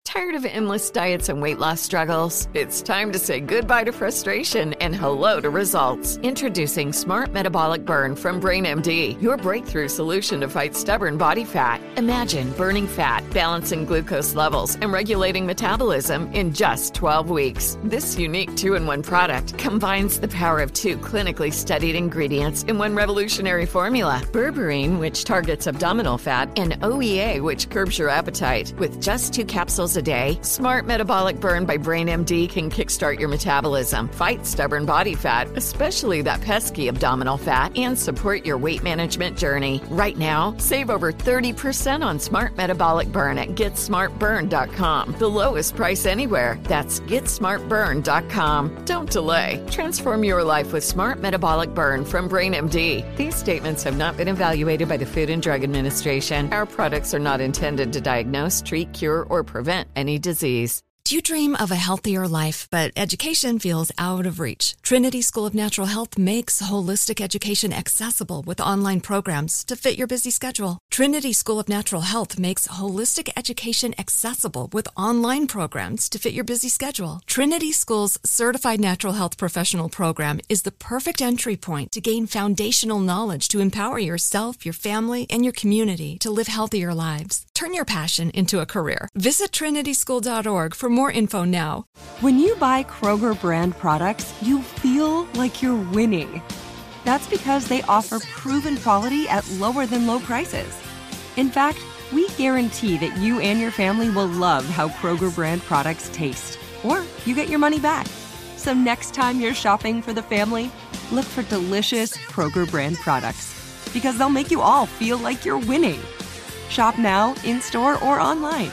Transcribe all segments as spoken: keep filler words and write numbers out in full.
Tired of endless diets and weight loss struggles? It's time to say goodbye to frustration and hello to results. Introducing Smart Metabolic Burn from BrainMD, your breakthrough solution to fight stubborn body fat. Imagine burning fat, balancing glucose levels, and regulating metabolism in just twelve weeks. This unique two-in-one product combines the power of two clinically studied ingredients in one revolutionary formula. Berberine, which targets abdominal fat, and O E A, which curbs your appetite. With just two capsules a day, Smart Metabolic Burn by BrainMD can kickstart your metabolism, fight stubborn body fat, especially that pesky abdominal fat, and support your weight management journey. Right now, save over thirty percent on Smart Metabolic Burn at get smart burn dot com. The lowest price anywhere. That's get smart burn dot com. Don't delay. Transform your life with Smart Metabolic Burn from BrainMD. These statements have not been evaluated by the Food and Drug Administration. Our products are not intended to diagnose, treat, cure, or prevent any disease. Do you dream of a healthier life, but education feels out of reach? Trinity School of Natural Health makes holistic education accessible with online programs to fit your busy schedule. Trinity School of Natural Health makes holistic education accessible with online programs to fit your busy schedule. Trinity School's Certified Natural Health Professional Program is the perfect entry point to gain foundational knowledge to empower yourself, your family, and your community to live healthier lives. Turn your passion into a career. Visit trinity school dot org for more info now. When you buy Kroger brand products, you feel like you're winning. That's because they offer proven quality at lower than low prices. In fact, we guarantee that you and your family will love how Kroger brand products taste, or you get your money back. So next time you're shopping for the family, look for delicious Kroger brand products, because they'll make you all feel like you're winning. Shop now, in-store, or online.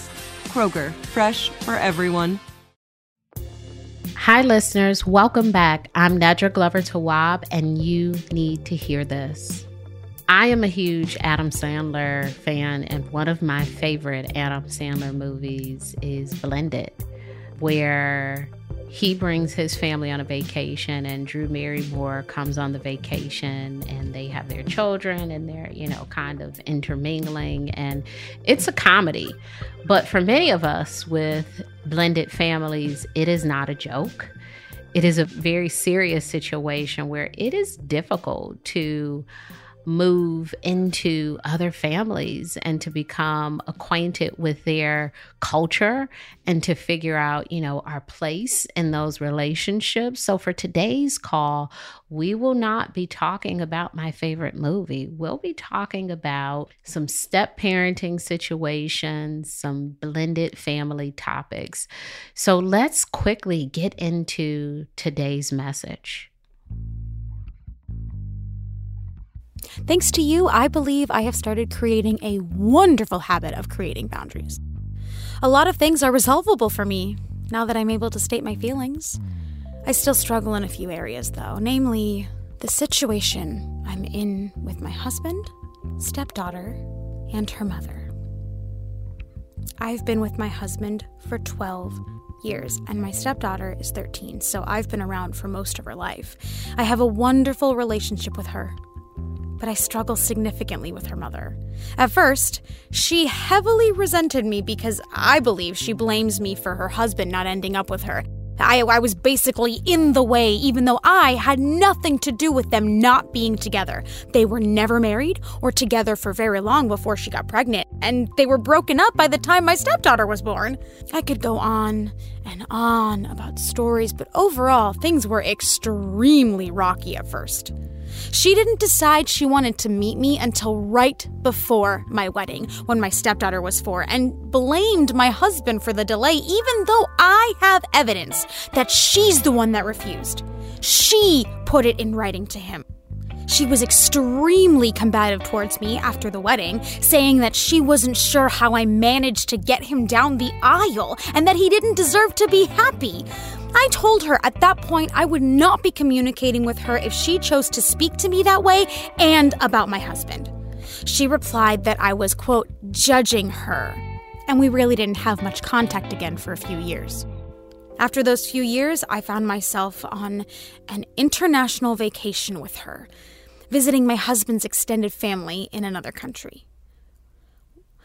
Kroger, fresh for everyone. Hi, listeners. Welcome back. I'm Nedra Glover Tawwab, and you need to hear this. I am a huge Adam Sandler fan, and one of my favorite Adam Sandler movies is Blended, where he brings his family on a vacation and Drew Barrymore comes on the vacation and they have their children and they're, you know, kind of intermingling, and it's a comedy. But for many of us with blended families, it is not a joke. It is a very serious situation where it is difficult to move into other families and to become acquainted with their culture and to figure out, you know, our place in those relationships. So for today's call, we will not be talking about my favorite movie. We'll be talking about some step parenting situations, some blended family topics. So let's quickly get into today's message. Thanks to you, I believe I have started creating a wonderful habit of creating boundaries. A lot of things are resolvable for me now that I'm able to state my feelings. I still struggle in a few areas, though, namely the situation I'm in with my husband, stepdaughter, and her mother. I've been with my husband for twelve years, and my stepdaughter is thirteen, so I've been around for most of her life. I have a wonderful relationship with her, but I struggle significantly with her mother. At first, she heavily resented me because I believe she blames me for her husband not ending up with her. I, I was basically in the way, even though I had nothing to do with them not being together. They were never married or together for very long before she got pregnant, and they were broken up by the time my stepdaughter was born. I could go on and on about stories, but overall, things were extremely rocky at first. She didn't decide she wanted to meet me until right before my wedding, when my stepdaughter was four, and blamed my husband for the delay, even though I have evidence that she's the one that refused. She put it in writing to him. She was extremely combative towards me after the wedding, saying that she wasn't sure how I managed to get him down the aisle and that he didn't deserve to be happy. I told her at that point I would not be communicating with her if she chose to speak to me that way and about my husband. She replied that I was, quote, judging her, and we really didn't have much contact again for a few years. After those few years, I found myself on an international vacation with her, visiting my husband's extended family in another country.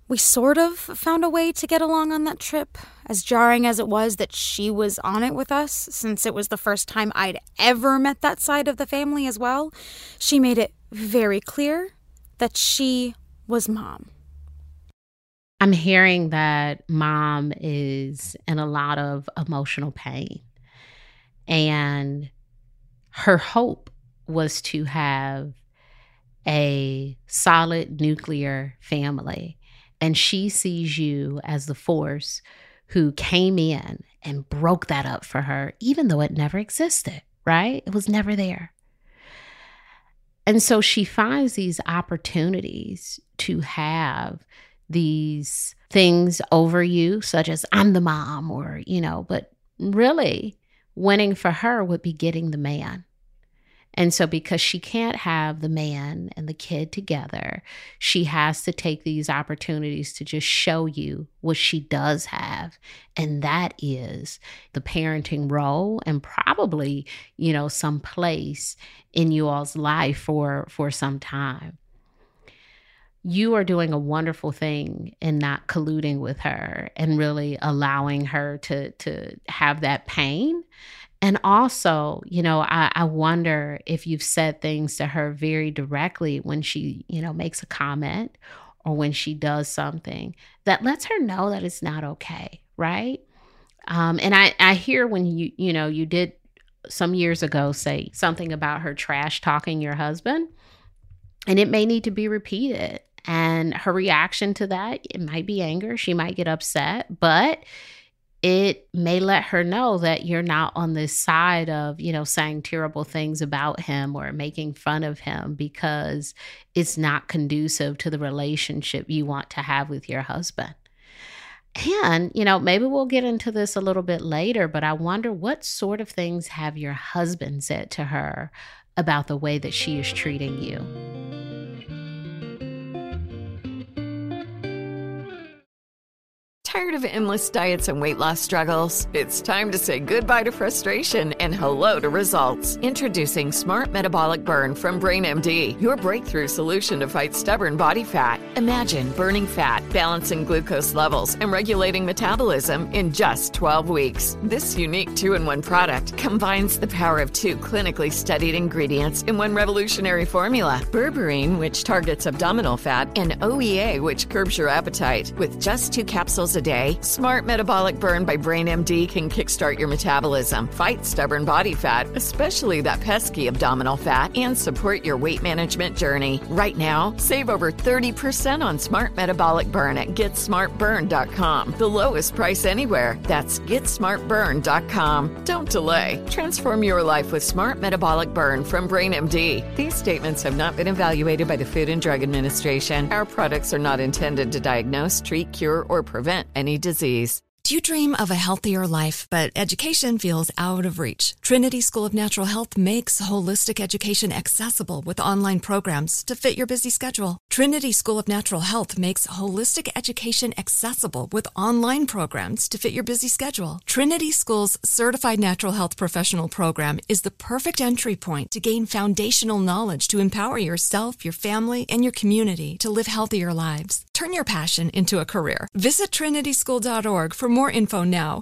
We sort of found a way to get along on that trip, as jarring as it was that she was on it with us, since it was the first time I'd ever met that side of the family as well. She made it very clear that she was Mom. I'm hearing that Mom is in a lot of emotional pain, and her hope was to have a solid nuclear family. And she sees you as the force who came in and broke that up for her, even though it never existed, right? It was never there. And so she finds these opportunities to have these things over you, such as I'm the mom, or, you know, but really winning for her would be getting the man. And so because she can't have the man and the kid together, she has to take these opportunities to just show you what she does have. And that is the parenting role, and probably, you know, some place in you all's life for, for some time. You are doing a wonderful thing in not colluding with her and really allowing her to, to have that pain. And also, you know, I, I wonder if you've said things to her very directly when she, you know, makes a comment or when she does something that lets her know that it's not okay, right? Um, and I, I hear when you, you know, you did some years ago say something about her trash talking your husband, and it may need to be repeated. And her reaction to that, it might be anger. She might get upset, but it may let her know that you're not on this side of, you know, saying terrible things about him or making fun of him, because it's not conducive to the relationship you want to have with your husband. And, you know, maybe we'll get into this a little bit later, but I wonder what sort of things have your husband said to her about the way that she is treating you? Tired of endless diets and weight loss struggles? It's time to say goodbye to frustration and hello to results. Introducing Smart Metabolic Burn from BrainMD, your breakthrough solution to fight stubborn body fat. Imagine burning fat, balancing glucose levels, and regulating metabolism in just twelve weeks. This unique two-in-one product combines the power of two clinically studied ingredients in one revolutionary formula. Berberine, which targets abdominal fat, and O E A, which curbs your appetite. With just two capsules a day, Smart Metabolic Burn by BrainMD can kickstart your metabolism, fight stubborn body fat, especially that pesky abdominal fat, and support your weight management journey. Right now, save over thirty percent on Smart Metabolic Burn at get smart burn dot com. The lowest price anywhere. That's get smart burn dot com. Don't delay. Transform your life with Smart Metabolic Burn from BrainMD. These statements have not been evaluated by the Food and Drug Administration. Our products are not intended to diagnose, treat, cure, or prevent any disease. Do you dream of a healthier life, but education feels out of reach? Trinity School of Natural Health makes holistic education accessible with online programs to fit your busy schedule. Trinity School of Natural Health makes holistic education accessible with online programs to fit your busy schedule. Trinity School's Certified Natural Health Professional Program is the perfect entry point to gain foundational knowledge to empower yourself, your family, and your community to live healthier lives. Turn your passion into a career. Visit trinity school dot org for more info now.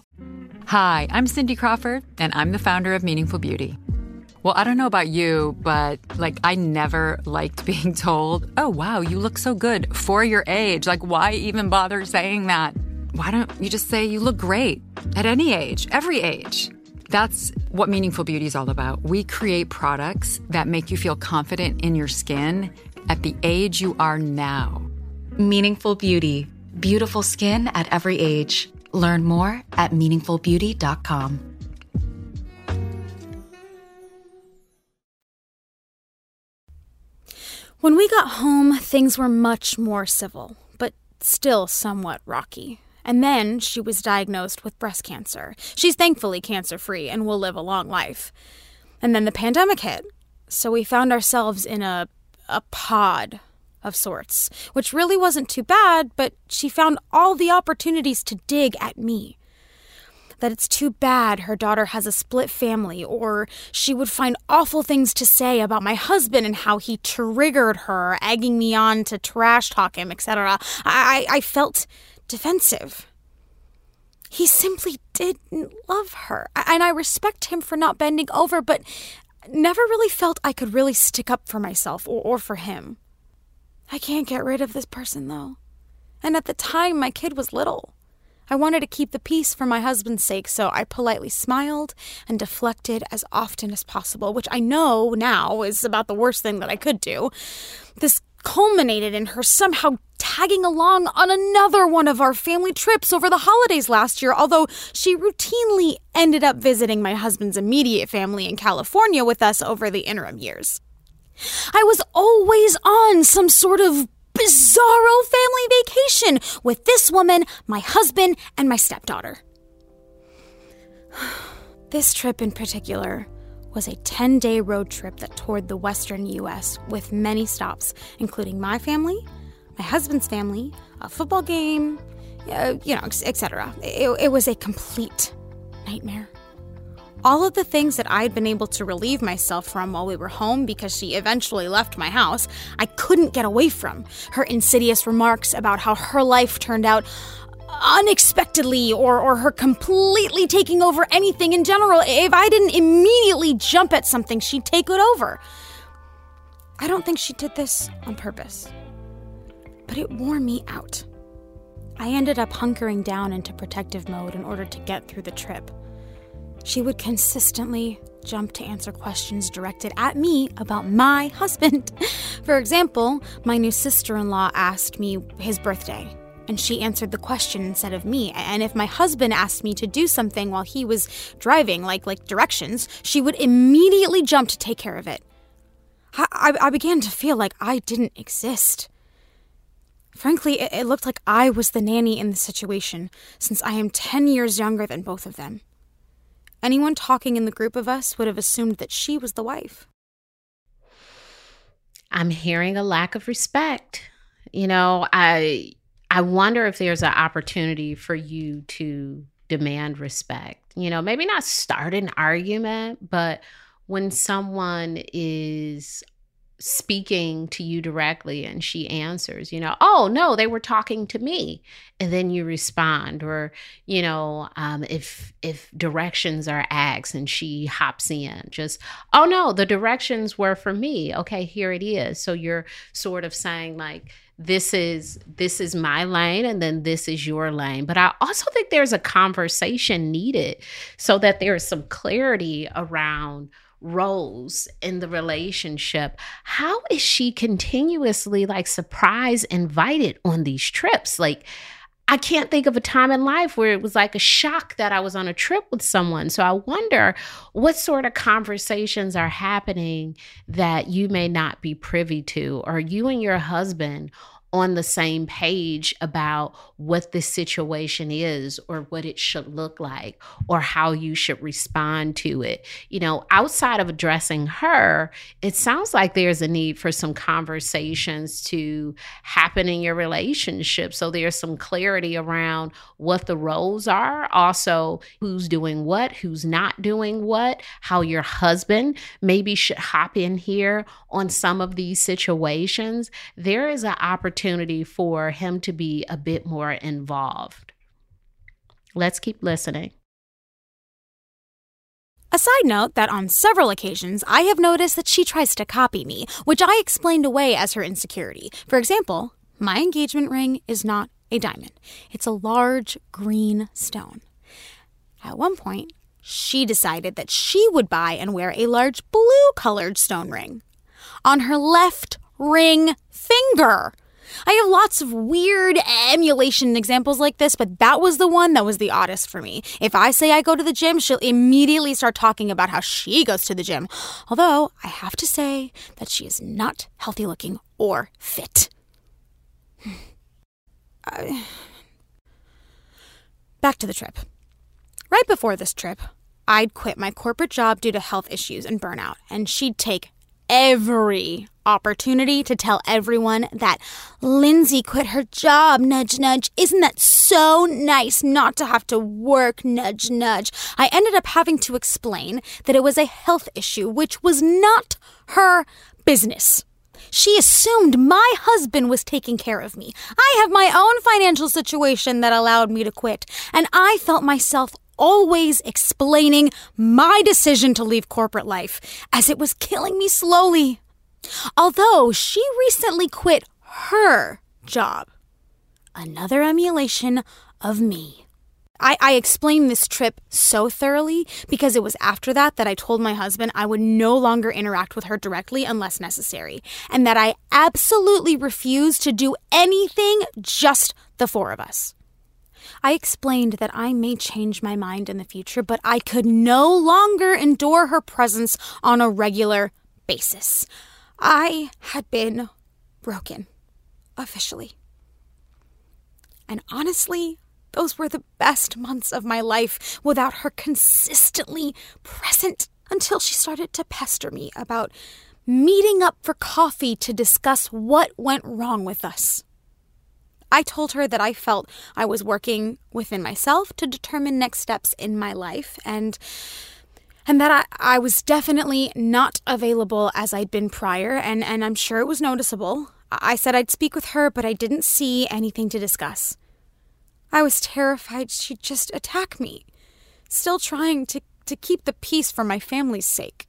Hi, I'm Cindy Crawford, and I'm the founder of Meaningful Beauty. Well, I don't know about you, but like I never liked being told, oh, wow, you look so good for your age. Like, why even bother saying that? Why don't you just say you look great at any age, every age? That's what Meaningful Beauty is all about. We create products that make you feel confident in your skin at the age you are now. Meaningful Beauty. Beautiful skin at every age. Learn more at meaningful beauty dot com. When we got home, things were much more civil, but still somewhat rocky. And then she was diagnosed with breast cancer. She's thankfully cancer-free and will live a long life. And then the pandemic hit, so we found ourselves in a a pod of sorts, which really wasn't too bad, but she found all the opportunities to dig at me. that it's too bad her daughter has a split family, or she would find awful things to say about my husband and how he triggered her, egging me on to trash talk him, et cetera. I, I felt defensive. He simply didn't love her, and I respect him for not bending over, but never really felt I could really stick up for myself or, or for him. I can't get rid of this person, though. And at the time, my kid was little. I wanted to keep the peace for my husband's sake, so I politely smiled and deflected as often as possible, which I know now is about the worst thing that I could do. This culminated in her somehow tagging along on another one of our family trips over the holidays last year, although she routinely ended up visiting my husband's immediate family in California with us over the interim years. I was always on some sort of bizarro family vacation with this woman, my husband, and my stepdaughter. This trip in particular was a ten-day road trip that toured the western U S with many stops, including my family, my husband's family, a football game, uh, you know, et cetera. It, it was a complete nightmare. All of the things that I'd been able to relieve myself from while we were home because she eventually left my house, I couldn't get away from. Her insidious remarks about how her life turned out unexpectedly, or, or her completely taking over anything in general. If I didn't immediately jump at something, she'd take it over. I don't think she did this on purpose, but it wore me out. I ended up hunkering down into protective mode in order to get through the trip. She would consistently jump to answer questions directed at me about my husband. For example, my new sister-in-law asked me his birthday, and she answered the question instead of me. And if my husband asked me to do something while he was driving, like like directions, she would immediately jump to take care of it. I, I, I began to feel like I didn't exist. Frankly, it, it looked like I was the nanny in the situation, since I am ten years younger than both of them. Anyone talking in the group of us would have assumed that she was the wife. I'm hearing a lack of respect. You know, I I wonder if there's an opportunity for you to demand respect. You know, maybe not start an argument, but when someone is speaking to you directly and she answers, you know, oh, no, they were talking to me. And then you respond. Or, you know, um, if if directions are asked and she hops in, just, oh, no, the directions were for me. Okay, here it is. So you're sort of saying like, this is this is my lane and then this is your lane. But I also think there's a conversation needed so that there's some clarity around roles in the relationship. How is she continuously like surprise invited on these trips? Like, I can't think of a time in life where it was like a shock that I was on a trip with someone. So I wonder what sort of conversations are happening that you may not be privy to. Are you and your husband on the same page about what the situation is or what it should look like or how you should respond to it? You know, outside of addressing her, it sounds like there's a need for some conversations to happen in your relationship. So there's some clarity around what the roles are, also who's doing what, who's not doing what, how your husband maybe should hop in here on some of these situations. There is an opportunity for him to be a bit more involved. Let's keep listening. A side note that on several occasions, I have noticed that she tries to copy me, which I explained away as her insecurity. For example, my engagement ring is not a diamond. It's a large green stone. At one point, she decided that she would buy and wear a large blue-colored stone ring on her left ring finger. I have lots of weird emulation examples like this, but that was the one that was the oddest for me. If I say I go to the gym, she'll immediately start talking about how she goes to the gym. Although, I have to say that she is not healthy looking or fit. uh, back to the trip. Right before this trip, I'd quit my corporate job due to health issues and burnout, and she'd take every opportunity to tell everyone that Lindsay quit her job, nudge, nudge. Isn't that so nice not to have to work, nudge, nudge. I ended up having to explain that it was a health issue, which was not her business. She assumed my husband was taking care of me. I have my own financial situation that allowed me to quit, and I felt myself always explaining my decision to leave corporate life, as it was killing me slowly. Although she recently quit her job. Another emulation of me. I, I explained this trip so thoroughly because it was after that that I told my husband I would no longer interact with her directly unless necessary, and that I absolutely refused to do anything just the four of us. I explained that I may change my mind in the future, but I could no longer endure her presence on a regular basis. I had been broken, officially. And honestly, those were the best months of my life without her consistently present, until she started to pester me about meeting up for coffee to discuss what went wrong with us. I told her that I felt I was working within myself to determine next steps in my life, and and that I, I was definitely not available as I'd been prior, and, and I'm sure it was noticeable. I said I'd speak with her, but I didn't see anything to discuss. I was terrified she'd just attack me, still trying to, to keep the peace for my family's sake.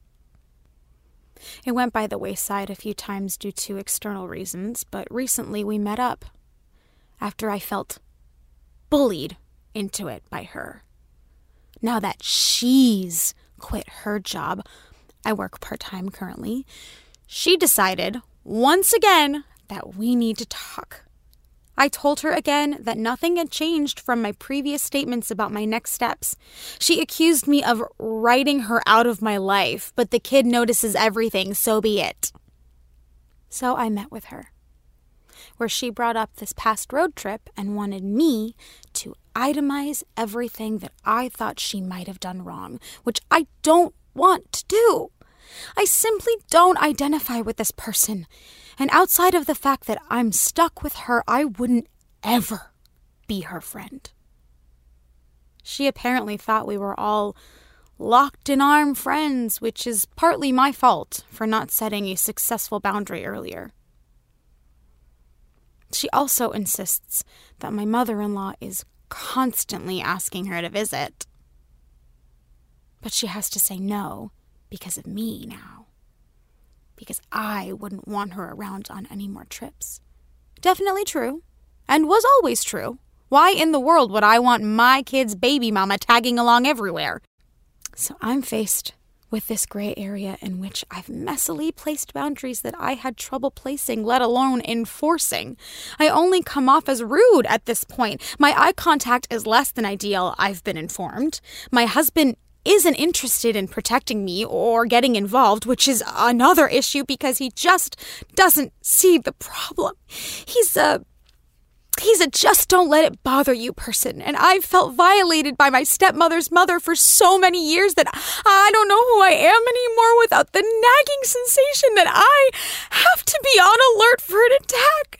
It went by the wayside a few times due to external reasons, but recently we met up after I felt bullied into it by her. Now that she's quit her job, I work part-time currently, she decided, once again, that we need to talk. I told her again that nothing had changed from my previous statements about my next steps. She accused me of writing her out of my life, but the kid notices everything, so be it. So I met with her, where she brought up this past road trip and wanted me to itemize everything that I thought she might have done wrong, which I don't want to do. I simply don't identify with this person, and outside of the fact that I'm stuck with her, I wouldn't ever be her friend. She apparently thought we were all locked in arm friends, which is partly my fault for not setting a successful boundary earlier. She also insists that my mother-in-law is constantly asking her to visit. But she has to say no because of me now. Because I wouldn't want her around on any more trips. Definitely true. And was always true. Why in the world would I want my kid's baby mama tagging along everywhere? So I'm faced with this gray area in which I've messily placed boundaries that I had trouble placing, let alone enforcing. I only come off as rude at this point. My eye contact is less than ideal, I've been informed. My husband isn't interested in protecting me or getting involved, which is another issue because he just doesn't see the problem. He's a... He's a just don't let it bother you person, and I've felt violated by my stepmother's mother for so many years that I don't know who I am anymore without the nagging sensation that I have to be on alert for an attack.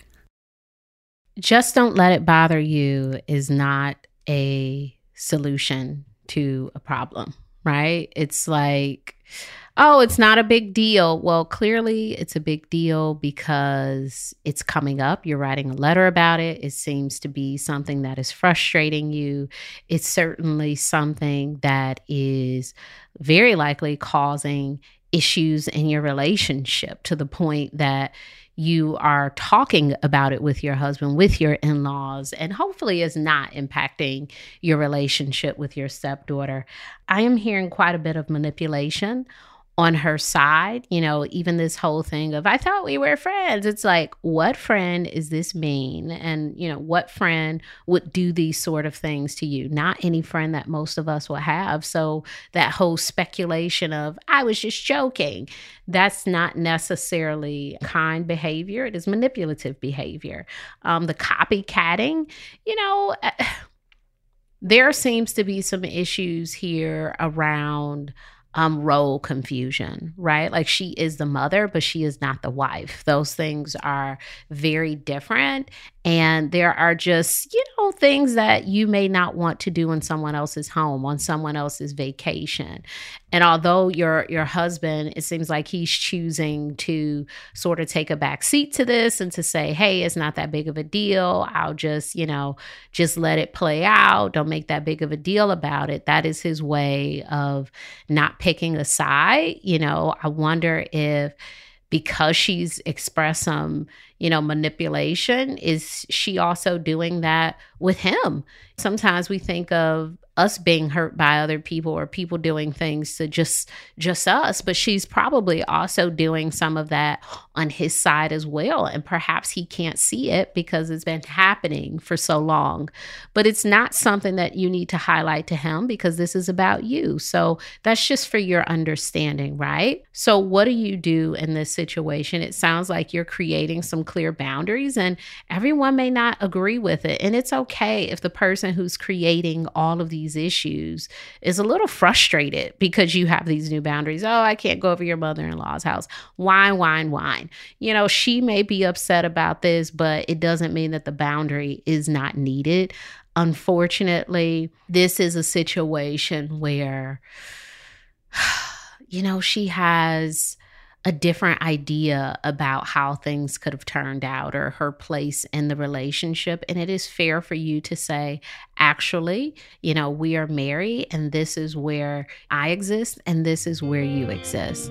Just don't let it bother you is not a solution to a problem, right? It's like, oh, it's not a big deal. Well, clearly it's a big deal because it's coming up. You're writing a letter about it. It seems to be something that is frustrating you. It's certainly something that is very likely causing issues in your relationship to the point that you are talking about it with your husband, with your in-laws, and hopefully is not impacting your relationship with your stepdaughter. I am hearing quite a bit of manipulation on her side, you know, even this whole thing of, I thought we were friends. It's like, what friend is this mean? And, you know, what friend would do these sort of things to you? Not any friend that most of us will have. So that whole speculation of, I was just joking, that's not necessarily kind behavior. It is manipulative behavior. Um, the copycatting, you know, there seems to be some issues here around um, role confusion, right? Like she is the mother, but she is not the wife. Those things are very different. And there are just, you know, things that you may not want to do in someone else's home, on someone else's vacation. And although your your husband, it seems like he's choosing to sort of take a back seat to this and to say, hey, it's not that big of a deal. I'll just, you know, just let it play out. Don't make that big of a deal about it. That is his way of not picking a side. You know, I wonder if because she's expressed some, you know, manipulation, is she also doing that with him? Sometimes we think of us being hurt by other people or people doing things to just just us, but she's probably also doing some of that on his side as well. And perhaps he can't see it because it's been happening for so long. But it's not something that you need to highlight to him because this is about you. So that's just for your understanding, right? So what do you do in this situation? It sounds like you're creating some clear boundaries and everyone may not agree with it. And it's okay if the person who's creating all of these issues is a little frustrated because you have these new boundaries. Oh, I can't go over your mother-in-law's house. Whine, whine, whine. You know, she may be upset about this, but it doesn't mean that the boundary is not needed. Unfortunately, this is a situation where, you know, she has a different idea about how things could have turned out or her place in the relationship. And it is fair for you to say, actually, you know, we are married and this is where I exist and this is where you exist.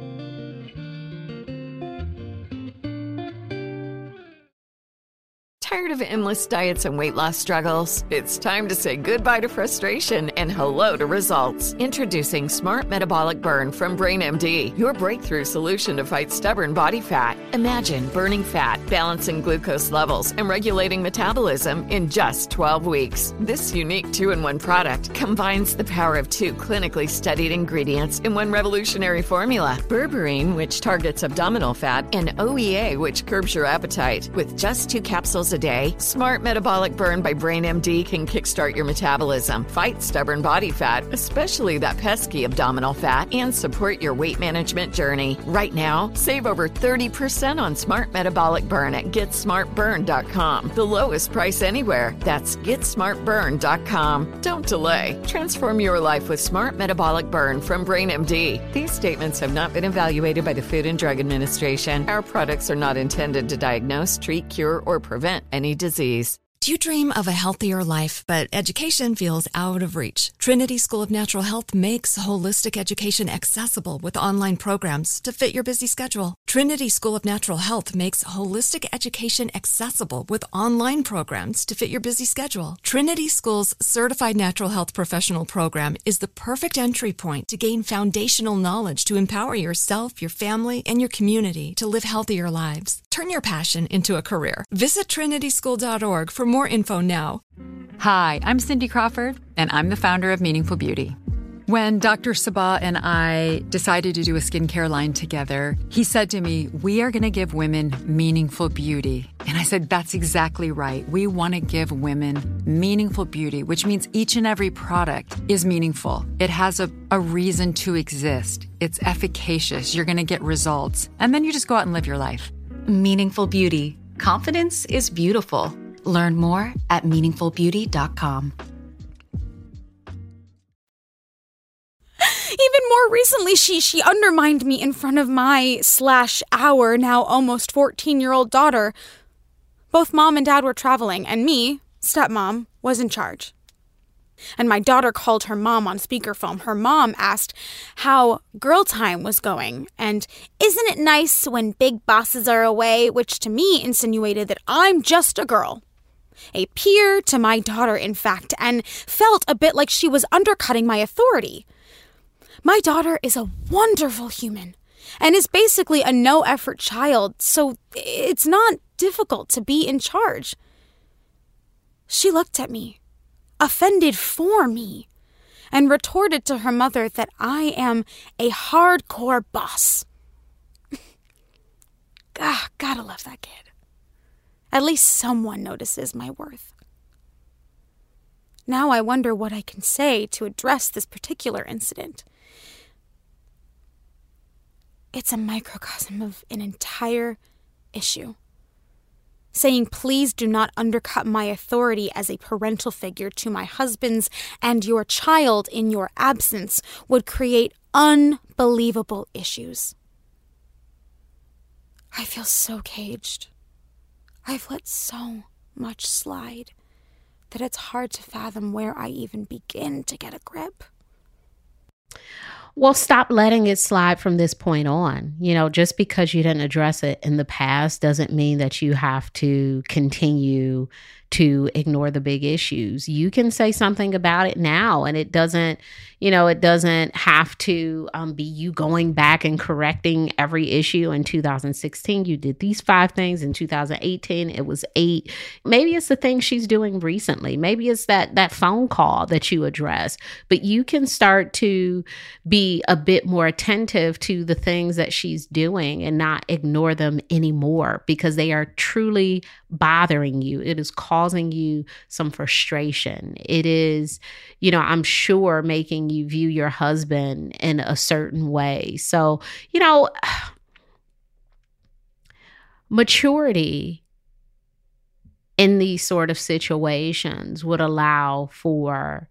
Tired of endless diets and weight loss struggles? It's time to say goodbye to frustration and hello to results. Introducing Smart Metabolic Burn from BrainMD, your breakthrough solution to fight stubborn body fat. Imagine burning fat, balancing glucose levels, and regulating metabolism in just twelve weeks. This unique two-in-one product combines the power of two clinically studied ingredients in one revolutionary formula. Berberine, which targets abdominal fat, and O E A, which curbs your appetite. With just two capsules a day, Smart Metabolic Burn by BrainMD can kickstart your metabolism, fight stubborn body fat, especially that pesky abdominal fat, and support your weight management journey. Right now, save over thirty percent on Smart Metabolic Burn at get smart burn dot com. The lowest price anywhere. That's get smart burn dot com. Don't delay. Transform your life with Smart Metabolic Burn from BrainMD. These statements have not been evaluated by the Food and Drug Administration. Our products are not intended to diagnose, treat, cure, or prevent any disease. Do you dream of a healthier life, but education feels out of reach? Trinity School of Natural Health makes holistic education accessible with online programs to fit your busy schedule. Trinity School of Natural Health makes holistic education accessible with online programs to fit your busy schedule. Trinity School's Certified Natural Health Professional Program is the perfect entry point to gain foundational knowledge to empower yourself, your family, and your community to live healthier lives. Turn your passion into a career. Visit trinity school dot org for more info now. Hi, I'm Cindy Crawford, and I'm the founder of Meaningful Beauty. When Doctor Sabah and I decided to do a skincare line together, he said to me, we are going to give women meaningful beauty. And I said, that's exactly right. We want to give women meaningful beauty, which means each and every product is meaningful. It has a, a reason to exist. It's efficacious. You're going to get results. And then you just go out and live your life. Meaningful Beauty. Confidence is beautiful. Learn more at meaningful beauty dot com. Even more recently, she she undermined me in front of my slash our now almost fourteen-year-old daughter. Both mom and dad were traveling, and me, stepmom, was in charge. And my daughter called her mom on speakerphone. Her mom asked how girl time was going, and isn't it nice when big bosses are away, which to me insinuated that I'm just a girl. A peer to my daughter, in fact, and felt a bit like she was undercutting my authority. My daughter is a wonderful human and is basically a no-effort child, so it's not difficult to be in charge. She looked at me, offended for me, and retorted to her mother that I am a hardcore boss. Ah, gotta love that kid. At least someone notices my worth. Now I wonder what I can say to address this particular incident. It's a microcosm of an entire issue. Saying, please do not undercut my authority as a parental figure to my husband's and your child in your absence would create unbelievable issues. I feel so caged. I've let so much slide that it's hard to fathom where I even begin to get a grip. Well, stop letting it slide from this point on. You know, just because you didn't address it in the past doesn't mean that you have to continue to ignore the big issues. You can say something about it now, and it doesn't, you know, it doesn't have to um, be you going back and correcting every issue. In two thousand sixteen, you did these five things. In two thousand eighteen, it was eight. Maybe it's the thing she's doing recently. Maybe it's that that phone call that you address. But you can start to be a bit more attentive to the things that she's doing and not ignore them anymore, because they are truly bothering you. It is causing you some frustration. It is, you know, I'm sure making you view your husband in a certain way. So, you know, maturity in these sort of situations would allow for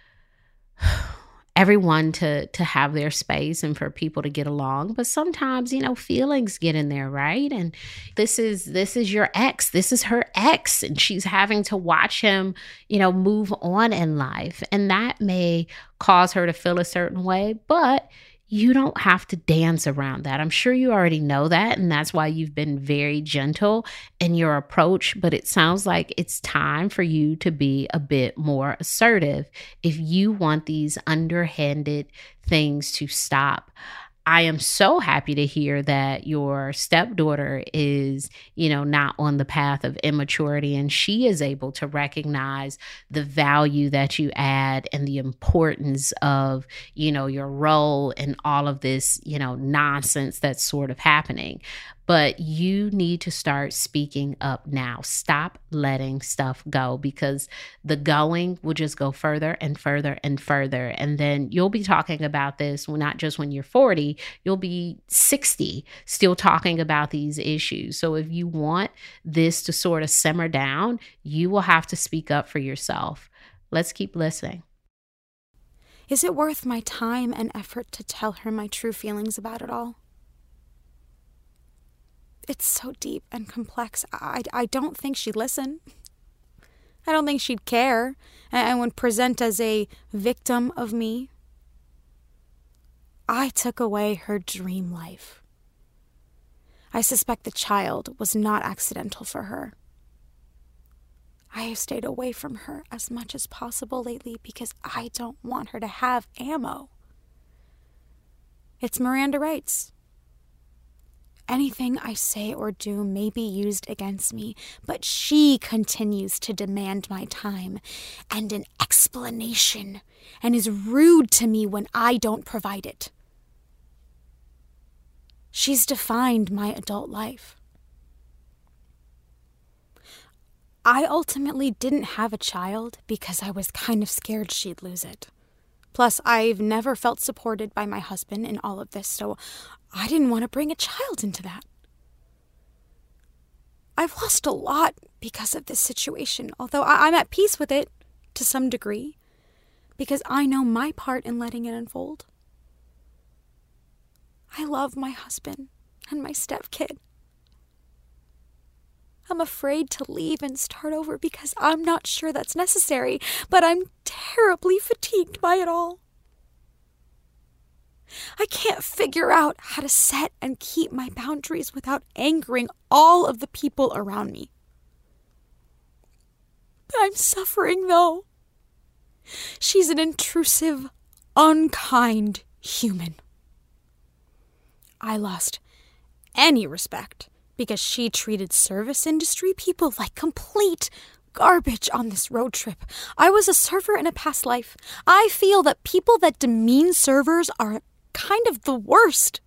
everyone to to have their space and for people to get along. But sometimes, you know, feelings get in there, right? And this is this is your ex. This is her ex. And she's having to watch him, you know, move on in life. And that may cause her to feel a certain way, but you don't have to dance around that. I'm sure you already know that, and that's why you've been very gentle in your approach, but it sounds like it's time for you to be a bit more assertive if you want these underhanded things to stop. I am so happy to hear that your stepdaughter is, you know, not on the path of immaturity, and she is able to recognize the value that you add and the importance of, you know, your role in all of this, you know, nonsense that's sort of happening. But you need to start speaking up now. Stop letting stuff go, because the going will just go further and further and further. And then you'll be talking about this, well, not just when you're forty, you'll be sixty still talking about these issues. So if you want this to sort of simmer down, you will have to speak up for yourself. Let's keep listening. Is it worth my time and effort to tell her my true feelings about it all? It's so deep and complex. I, I don't think she'd listen. I don't think she'd care and would present as a victim of me. I took away her dream life. I suspect the child was not accidental for her. I have stayed away from her as much as possible lately because I don't want her to have ammo. It's Miranda rights. Anything I say or do may be used against me, but she continues to demand my time and an explanation and is rude to me when I don't provide it. She's defined my adult life. I ultimately didn't have a child because I was kind of scared she'd lose it. Plus, I've never felt supported by my husband in all of this, so I didn't want to bring a child into that. I've lost a lot because of this situation, although I- I'm at peace with it to some degree, because I know my part in letting it unfold. I love my husband and my stepkid. I'm afraid to leave and start over because I'm not sure that's necessary, but I'm terribly fatigued by it all. I can't figure out how to set and keep my boundaries without angering all of the people around me. I'm suffering, though. She's an intrusive, unkind human. I lost any respect because she treated service industry people like complete garbage on this road trip. I was a server in a past life. I feel that people that demean servers are kind of the worst.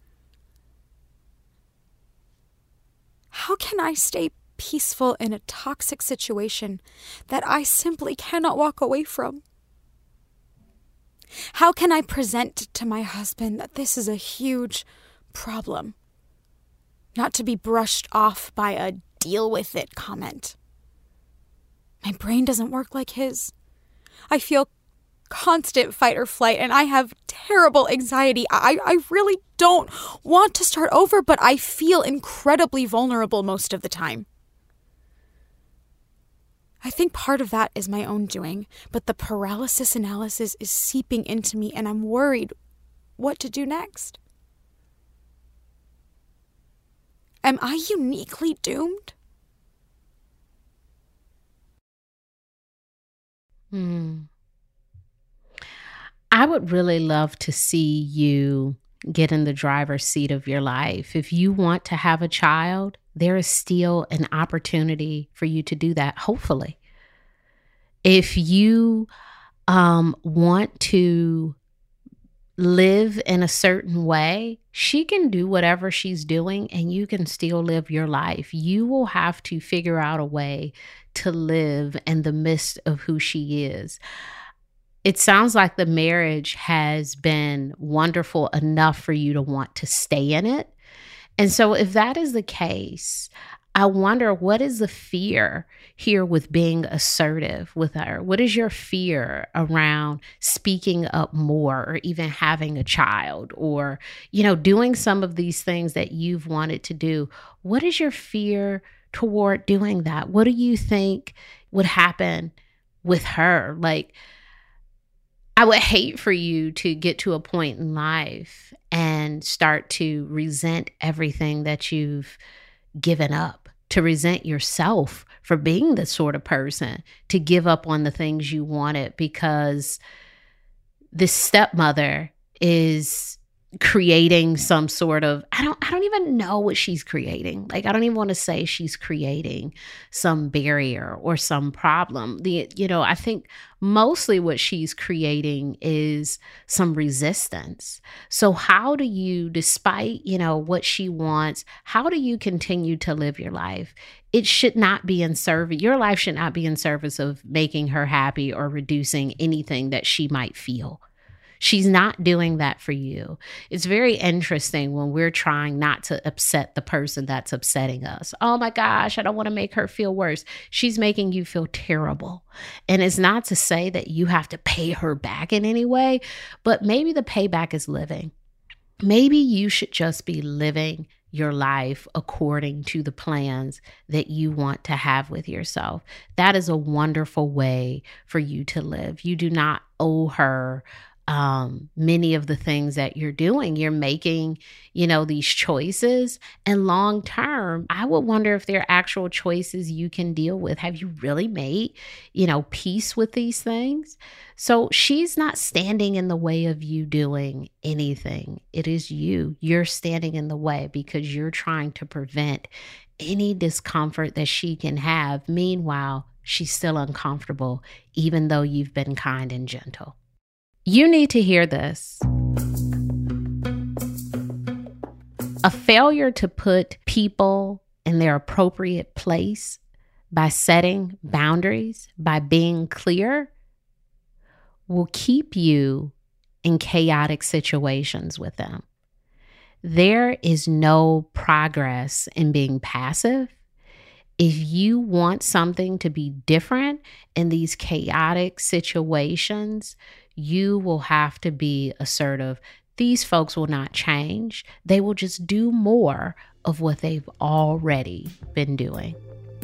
How can I stay peaceful in a toxic situation that I simply cannot walk away from? How can I present to my husband that this is a huge problem, not to be brushed off by a deal with it comment. My brain doesn't work like his. I feel constant fight or flight, and I have terrible anxiety. I, I really don't want to start over, but I feel incredibly vulnerable most of the time. I think part of that is my own doing, but the paralysis analysis is seeping into me, and I'm worried what to do next. Am I uniquely doomed? Hmm. I would really love to see you get in the driver's seat of your life. If you want to have a child, there is still an opportunity for you to do that, hopefully. If you um, want to live in a certain way, she can do whatever she's doing and you can still live your life. You will have to figure out a way to live in the midst of who she is. It sounds like the marriage has been wonderful enough for you to want to stay in it. And so if that is the case, I wonder, what is the fear here with being assertive with her? What is your fear around speaking up more, or even having a child, or, you know, doing some of these things that you've wanted to do? What is your fear toward doing that? What do you think would happen with her? Like, I would hate for you to get to a point in life and start to resent everything that you've given up, to resent yourself for being the sort of person to give up on the things you wanted because this stepmother is creating some sort of, I don't, I don't even know what she's creating. Like, I don't even want to say she's creating some barrier or some problem. The, you know, I think mostly what she's creating is some resistance. So how do you, despite, you know, what she wants, how do you continue to live your life? It should not be in service. Your life should not be in service of making her happy or reducing anything that she might feel. She's not doing that for you. It's very interesting when we're trying not to upset the person that's upsetting us. Oh my gosh, I don't want to make her feel worse. She's making you feel terrible. And it's not to say that you have to pay her back in any way, but maybe the payback is living. Maybe you should just be living your life according to the plans that you want to have with yourself. That is a wonderful way for you to live. You do not owe her Um, many of the things that you're doing. You're making, you know, these choices, and long term, I would wonder if there are actual choices you can deal with. Have you really made, you know, peace with these things? So she's not standing in the way of you doing anything. It is you. You're standing in the way because you're trying to prevent any discomfort that she can have. Meanwhile, she's still uncomfortable, even though you've been kind and gentle. You need to hear this. A failure to put people in their appropriate place by setting boundaries, by being clear, will keep you in chaotic situations with them. There is no progress in being passive. If you want something to be different in these chaotic situations, you will have to be assertive. These folks will not change. They will just do more of what they've already been doing.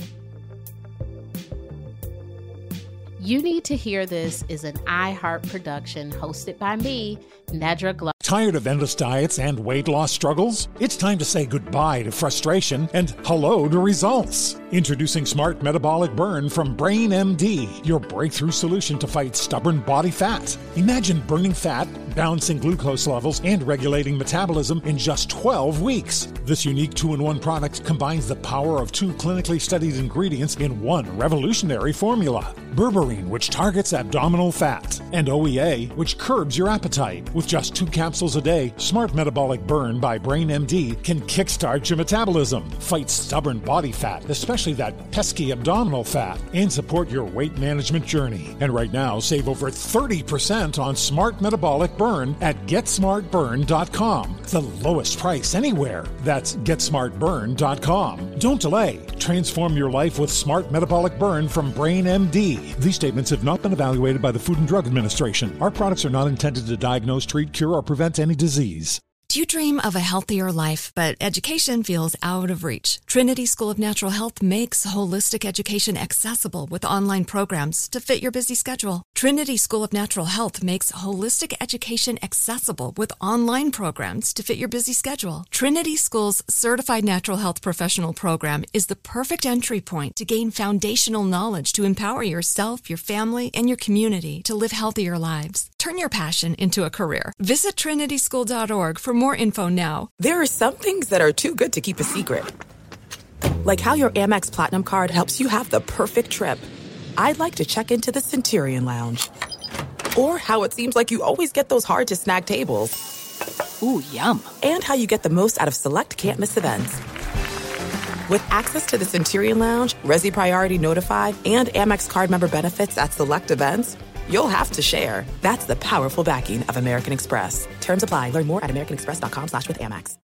You Need to Hear This is an iHeart production hosted by me, Nedra Glover. Tired of endless diets and weight loss struggles? It's time to say goodbye to frustration and hello to results. Introducing Smart Metabolic Burn from Brain M D, your breakthrough solution to fight stubborn body fat. Imagine burning fat, balancing glucose levels, and regulating metabolism in just twelve weeks. This unique two-in-one product combines the power of two clinically studied ingredients in one revolutionary formula. Berberine, which targets abdominal fat, and O E A, which curbs your appetite. With just two capsules a day, Smart Metabolic Burn by Brain M D can kickstart your metabolism, fight stubborn body fat, especially that pesky abdominal fat, and support your weight management journey. And right now, save over thirty percent on Smart Metabolic Burn. Burn at get smart burn dot com. The lowest price anywhere. That's get smart burn dot com. Don't delay. Transform your life with Smart Metabolic Burn from Brain M D. These statements have not been evaluated by the Food and Drug Administration. Our products are not intended to diagnose, treat, cure, or prevent any disease. Do you dream of a healthier life, but education feels out of reach? Trinity School of Natural Health makes holistic education accessible with online programs to fit your busy schedule. Trinity School of Natural Health makes holistic education accessible with online programs to fit your busy schedule. Trinity School's Certified Natural Health Professional Program is the perfect entry point to gain foundational knowledge to empower yourself, your family, and your community to live healthier lives. Turn your passion into a career. Visit trinity school dot org for more info now. There are some things that are too good to keep a secret. Like how your Amex Platinum card helps you have the perfect trip. I'd like to check into the Centurion Lounge. Or how it seems like you always get those hard-to-snag tables. Ooh, yum. And how you get the most out of select can't-miss events. With access to the Centurion Lounge, Resi Priority Notify, and Amex card member benefits at select events, you'll have to share. That's the powerful backing of American Express. Terms apply. Learn more at americanexpress.com slash with Amex.